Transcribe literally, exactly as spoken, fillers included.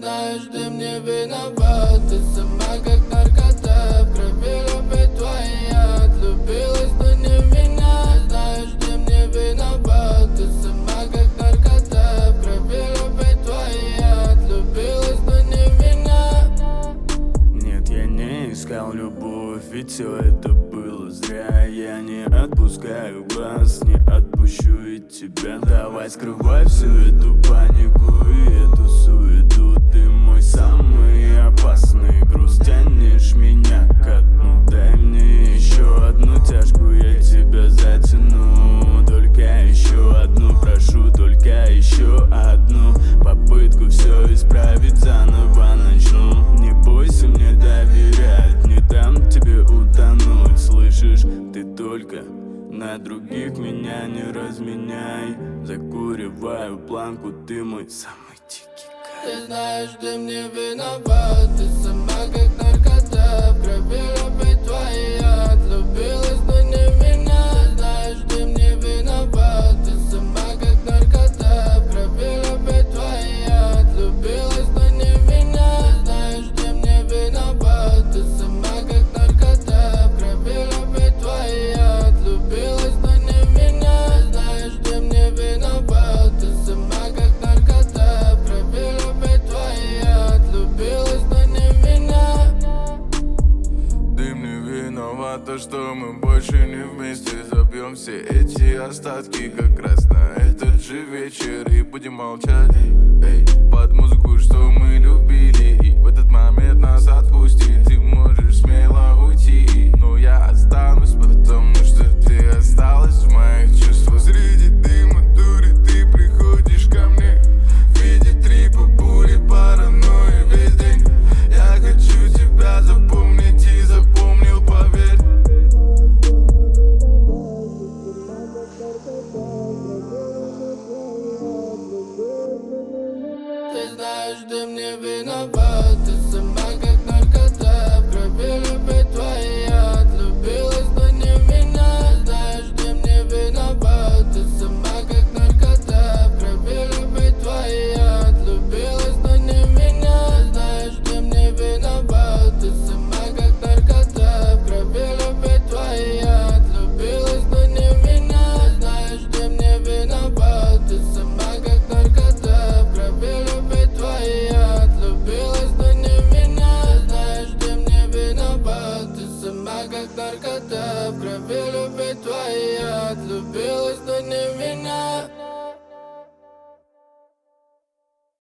знаешь, ты мне виноват. Ты сама как наркота, в крови любит твой яд. Влюбилась, но не в меня. Знаешь, ты мне виноват. Ты сама как наркота, в крови любит твой яд. Влюбилась, но не в меня. Нет, я не искал любовь, ведь все это было зря. Я не отпускаю вас, не отпущу и тебя. Давай скрывай всю эту панику и эту суету. Ты мой самый опасный груз, тянешь меня ко дну. Дай мне еще одну тяжку, я тебя затяну. Только еще одну, прошу, только еще одну попытку все исправить, заново начну. Не бойся мне доверять, не дам тебе утонуть. Слышишь, ты только на других меня не разменяй. Закуриваю планку, ты мой самый дикий кайф. Ты знаешь, ты мне виноват. Ты сама как наркота, в крови любит твой яд. Влюбилась, но не в меня. Знаешь, ты мне виноват. Ты сама как наркота, в крови любит твой яд. Влюбилась, но не в меня. Знаешь, ты мне виноват. Ты сама как наркота, в крови любит твой яд. Влюбилась, но не в меня. Знаешь, ты мне виноват. Ты сама как наркота, в крови любит твой яд. Влюбилась, но не в меня. Ты мне виновата, что мы больше не вместе. Забьем все эти остатки как раз на этот же вечер и будем молчать, эй, под музыку, что мы любили. И в этот момент нас отпусти. Ты можешь смело уйти, но я останусь, потому что ты осталась в моих чувствах. Среди дыма, дури, ты приходишь ко мне в виде трипа, бури, паранойи весь день. Я хочу тебя запомнить и запомнил, поверь. Ты знаешь, ты мне виноват. Ты сама как наркота, в крови любит твой яд. Влюбилась, но не в меня. Знаешь, ты мне виноват. Ты сама как наркота, в крови любит твой яд. Влюбилась, но не в меня. Знаешь, ты мне виноват. Ты сама как наркота, в крови любит твой яд. Влюбилась, но не в меня. Знаешь, ты мне виноват. Ты сама как наркота, в крови любит твой яд. Влюбилась, но не в меня. Знаешь, ты мне виноват. Ты сама как наркота, в крови любит твой яд. Влюбилась, но не в меня.